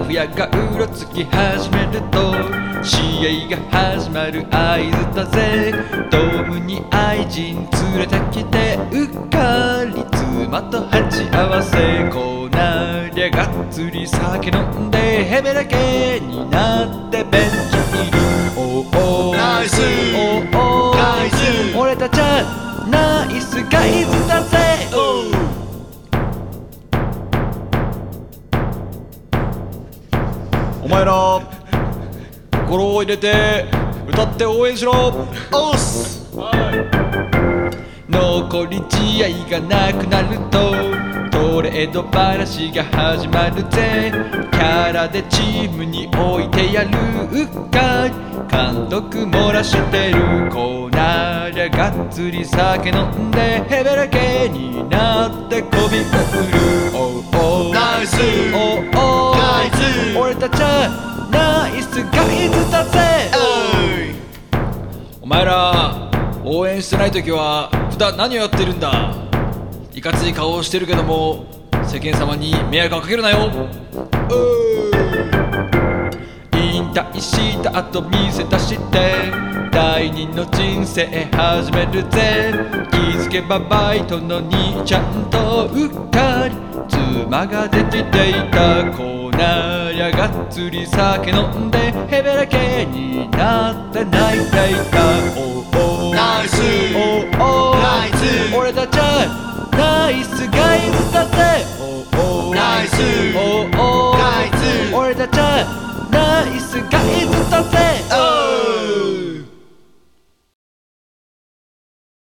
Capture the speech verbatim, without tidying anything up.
フ屋がうろつき始めると試合が始まる合図だぜ。ドームに愛人連れてきてうっかり妻と鉢合わせ。こうなりゃがっつり酒飲んでヘベレケになってベンチにいる。おーおーナイスおーおーガイズ俺たちはナイスガイズだぜ。おーお前ら心を入れて歌って応援しろ。 おっす。 残り試合がなくなるとトレード話が始まるぜ。キャラでチームに置いてやる。うっかり監督漏らしてる。こうなりゃがっつり酒飲んでヘベレケになってこびを売る。おうおうナイスおうおうガイズ俺たちはナイスガイズだぜ。お前ら応援してない時は普段何をやってるんだ。いかつい顔をしてるけども世間様に迷惑をかけるなよ。引退した後店出して第二の人生始めるぜ。気づけばバイトの兄ちゃんとうっかり妻ができていた。こうなりゃがっつり酒飲んでヘベレケになって泣いていた。おうおうナイスおうおうガイズ俺たちはナイスガイズだぜ。おうおうナイスおうおうガイズ俺たちはナイスガイ